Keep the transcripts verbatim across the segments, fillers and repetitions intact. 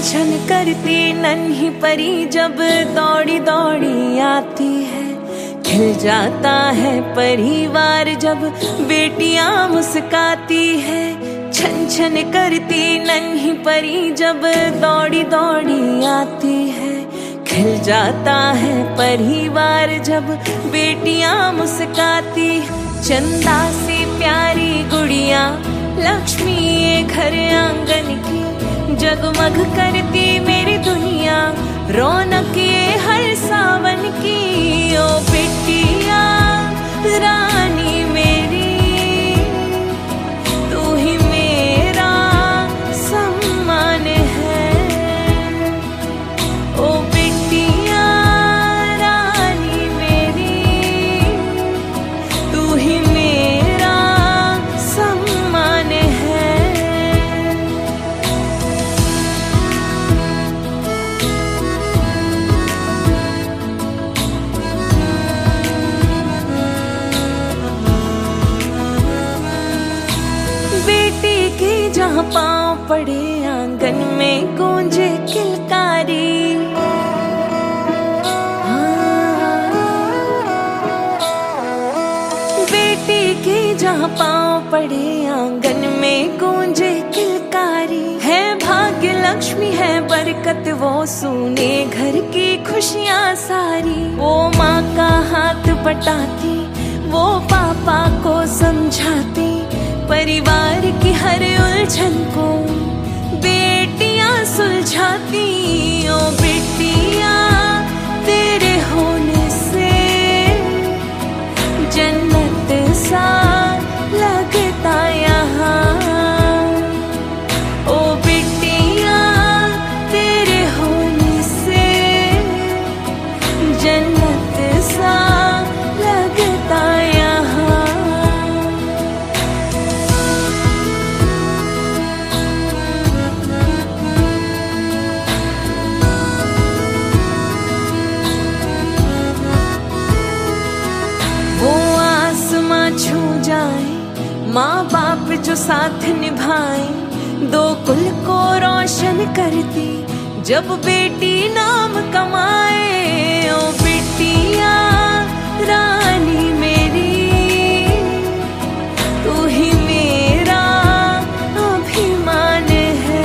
छन करती नन्ही परी जब दौड़ी दौड़ी आती है। खिल जाता है परिवार जब बेटियां मुस्काती है। छन छन करती नन्ही परी जब दौड़ी दौड़ी आती है। खिल जाता है परिवार जब बेटियां मुस्काती। चंदा सी प्यारी गुड़िया लक्ष्मी ये घर आंगन की, जगमग करती मेरी दुनिया रौनक ये हर सावन की। ओ बिटिया रानी मेरी, तू ही मेरा सम्मान है। ओ बिटिया रानी मेरी, तू ही मेरा सम्मान है। बेटी की जहाँ पाँव पड़े आंगन में गूंजे किलकारी। हाँ। बेटी की जहाँ पाँव पड़े आंगन में गूंजे किलकारी। है भाग्य लक्ष्मी है बरकत वो सुने घर की खुशियाँ सारी। वो माँ का हाथ बटाती, वो पापा को समझाती। परिवार की हर उलझन को बेटियां सुलझाती। ओ बेटिया तेरे होने से जन्नत सा लगता यहाँ। ओ बेटिया तेरे होने से जन्नत सा लगता यहाँ। छू जाए माँ बाप जो साथ निभाए, दो कुल को रोशन करती जब बेटी नाम कमाए। ओ बेटिया रानी मेरी, तू ही मेरा अभिमान है।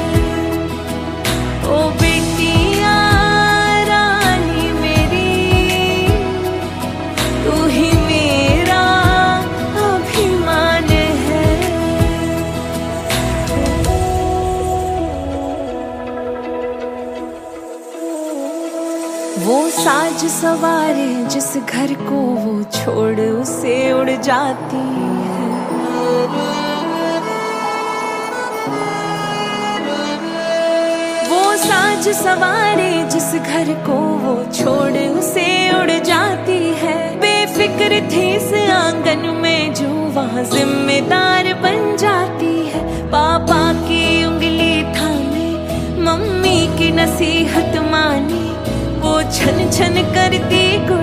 ओ बेटिया रानी मेरी, तू ही वो साज सवारे जिस घर को वो छोड़ उसे उड़ जाती है। वो साज सवारे जिस घर को वो छोड़ उसे उड़ जाती है। बेफिक्र थी इस आंगन में जो वहाँ जिम्मेदार बन जाती है। पापा की उंगली थामे, मम्मी की नसीहत माने, वो छन छन करती